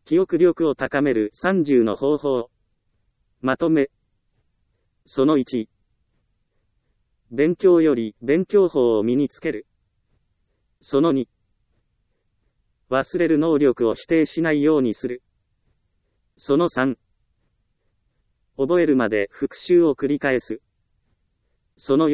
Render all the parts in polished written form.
記憶力を高める30の方法。まとめ。その1。勉強より勉強法を身につける。その2。忘れる能力を否定しないようにする。その3。覚えるまで復習を繰り返す。その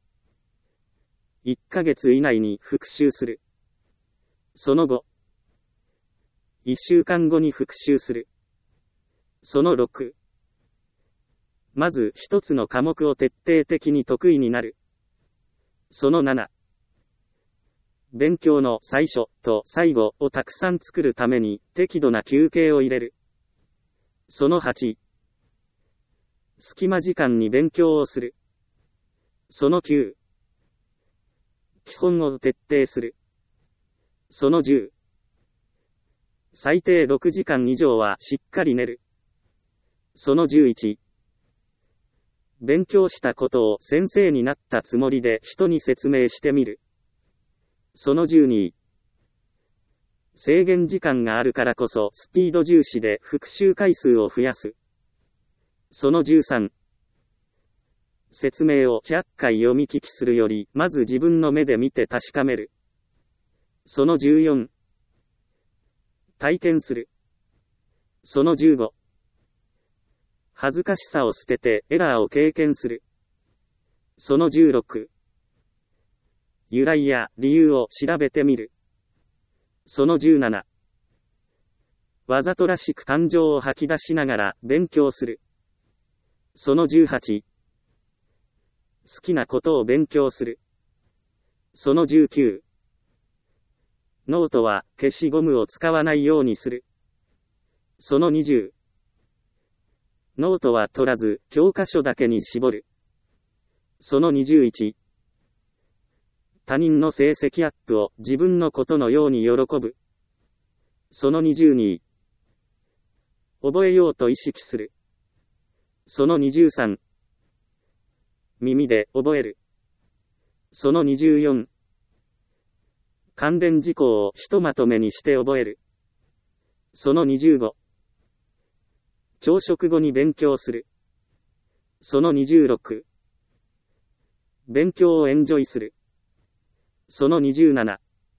4。1ヶ月以内に復習する。その5。1週間後に復習する。その6。まず一つの科目を徹底的に得意になる。その7。勉強の最初と最後をたくさん作るために適度な休憩を入れる。その8。隙間時間に勉強をする。その9。基本を徹底する。その10。最低6時間以上はしっかり寝る。その11。勉強したことを先生になったつもりで人に説明してみる。その12。制限時間があるからこそスピード重視で復習回数を増やす。その13。説明を100回読み聞きするより、まず自分の目で見て確かめる。その14。体験する。その15。恥ずかしさを捨ててエラーを経験する。その16。由来や理由を調べてみる。その17。わざとらしく感情を吐き出しながら勉強する。その18。好きなことを勉強する。その19。ノートは消しゴムを使わないようにする。その20。ノートは取らず教科書だけに絞る。その21。他人の成績アップを自分のことのように喜ぶ。その22。覚えようと意識する。その23。耳で覚える。その24。関連事項をひとまとめにして覚える。その25。朝食後に勉強する。その26。勉強をエンジョイする。その27。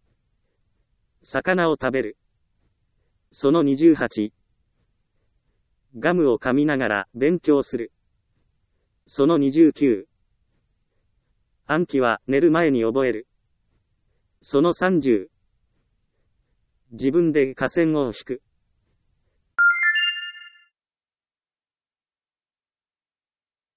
魚を食べる。その28。ガムを噛みながら勉強する。その29。暗記は寝る前に覚える。その30。自分で下線を引く。